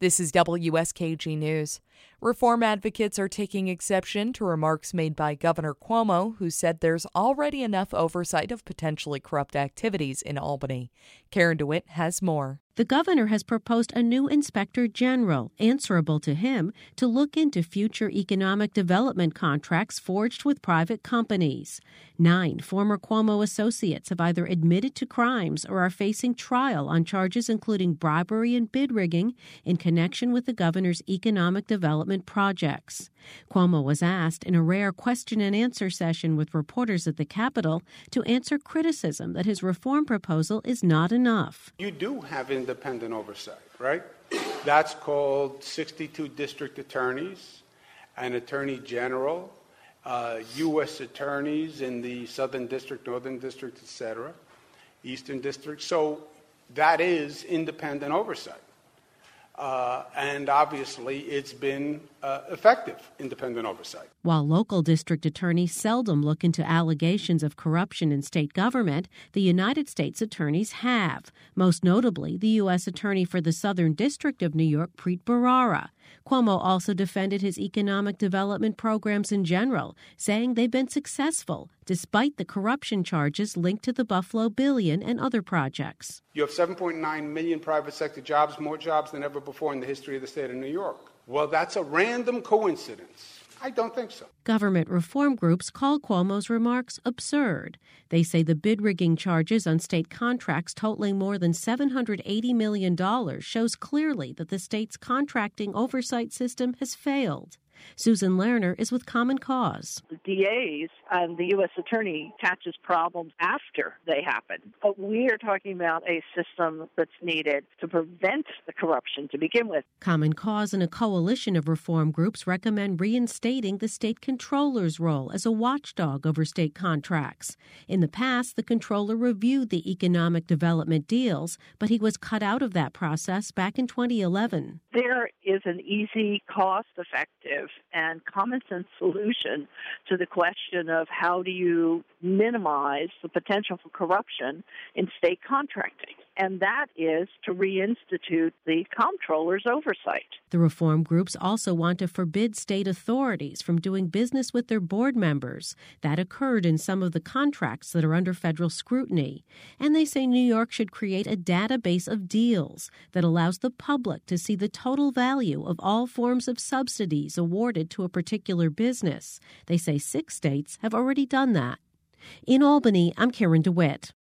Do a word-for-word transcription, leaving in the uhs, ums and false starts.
This is W S K G News. Reform advocates are taking exception to remarks made by Governor Cuomo, who said there's already enough oversight of potentially corrupt activities in Albany. Karen DeWitt has more. The governor has proposed a new inspector general, answerable to him, to look into future economic development contracts forged with private companies. Nine former Cuomo associates have either admitted to crimes or are facing trial on charges including bribery and bid rigging in connection with the governor's economic development projects. Cuomo was asked in a rare question and answer session with reporters at the Capitol to answer criticism that his reform proposal is not enough. You do have independent oversight, right? That's called sixty-two district attorneys, an attorney general, uh, U S attorneys in the Southern District, Northern District, et cetera, Eastern District. So that is independent oversight. Uh, and obviously, it's been uh, effective independent oversight. While local district attorneys seldom look into allegations of corruption in state government, the United States attorneys have, most notably the U S Attorney for the Southern District of New York, Preet Bharara. Cuomo also defended his economic development programs in general, saying they've been successful despite the corruption charges linked to the Buffalo Billion and other projects. You have seven point nine million private sector jobs, more jobs than ever before in the history of the state of New York. Well, that's a random coincidence. I don't think so. Government reform groups call Cuomo's remarks absurd. They say the bid rigging charges on state contracts totaling more than seven hundred eighty million dollars shows clearly that the state's contracting oversight system has failed. Susan Lerner is with Common Cause. The D As and the U S Attorney catches problems after they happen. But we are talking about a system that's needed to prevent the corruption to begin with. Common Cause and a coalition of reform groups recommend reinstating the state controller's role as a watchdog over state contracts. In the past, the controller reviewed the economic development deals, but he was cut out of that process back in twenty eleven. There is an easy, cost-effective, and common-sense solution to the question of how do you minimize the potential for corruption in state contracting, and that is to reinstitute the comptroller's oversight. The reform groups also want to forbid state authorities from doing business with their board members. That occurred in some of the contracts that are under federal scrutiny. And they say New York should create a database of deals that allows the public to see the total value of all forms of subsidies awarded to a particular business. They say six states have already done that. In Albany, I'm Karen DeWitt.